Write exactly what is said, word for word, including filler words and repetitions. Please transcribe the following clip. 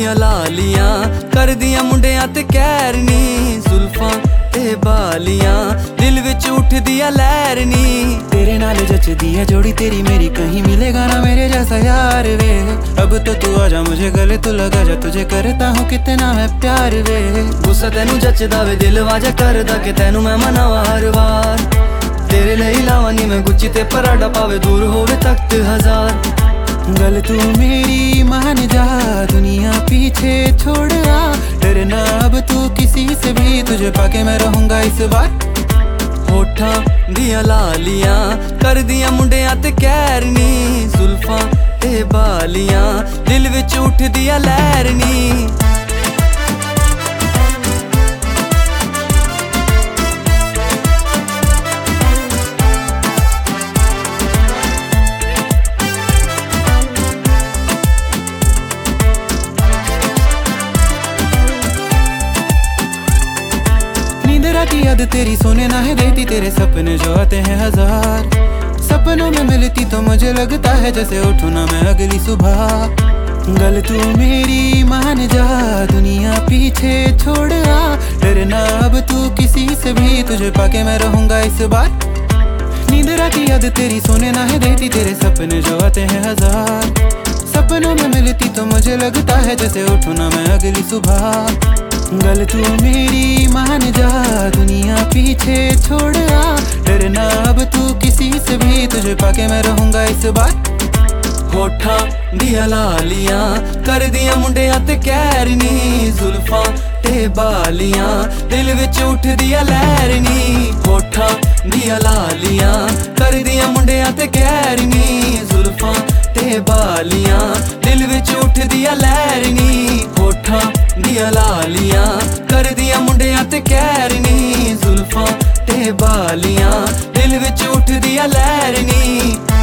ਦੀਆਂ ਲਾਲੀਆਂ ਕਰਦੀਆਂ ਮੁੰਡਿਆਂ ਤੇ ਕਹਿਰ ਨੀ ਜ਼ੁਲਫਾਂ ਤੇ ਬਾਲੀਆਂ दिल विच उठदी है लहर नी तेरे नाल जचदी है जोड़ी तेरी मेरी कहीं मिलेगा ना मेरे जैसा यार वे अब तो तू आजा मुझे गले तू लगा जा तुझे करता हूँ कितना मैं प्यार वे गुस्सा तेनू जचदा वे दिल वाजा करदा कि तेनू मैं मनावा हर वार तेरे लिए लावा नी मैं गुच्ची ते पराडा पावे दूर होवे तख्त हजार गल तू मेरी मान जा दुनिया पीछे छोड़ आ डरना अब तू किसी से भी तुझे पाके मैं रहूंगा इस बार होठां दियां लालियां करदियां मुंडियां ते कहर नी जुल्फां ते बालियां दिल विच उठदी है लहर नी की याद तेरी सोने ना है देती तेरे सपने जो आते हैं हजार सपनों में मिलती तो मुझे लगता है जैसे उठूं ना मैं अगली सुबह गल तू मेरी मान जा दुनिया पीछे छोड़ आ डरना अब तू किसी से भी तुझे पाके मैं रहूंगा इस बार नींद रात याद तेरी सोने ना है देती तेरे सपने जो आते हैं हजार सपनों में मिलती तो मुझे लगता है जैसे उठूं ना मैं अगली सुबह गल तू मेरी मान जा दुनिया पीछे छोड़ आ डरना अब तू किसी से भी तुझे पाके मैं रहूंगा इस बार होठां दियां लालियां करदियां मुंडियां ते कहर नी जुल्फां ते बालियां दिल विच उठदी है लहर नी होठां दियां लालियां करदियां मुंडियां ते कहर नी जुल्फां ते बालियां दिल विच उठदी है लहर नी होठां दियां लालियां करदियां मुंडियां ते कहर नी जुल्फां ते बालियां दिल विच उठदी है लहर नी।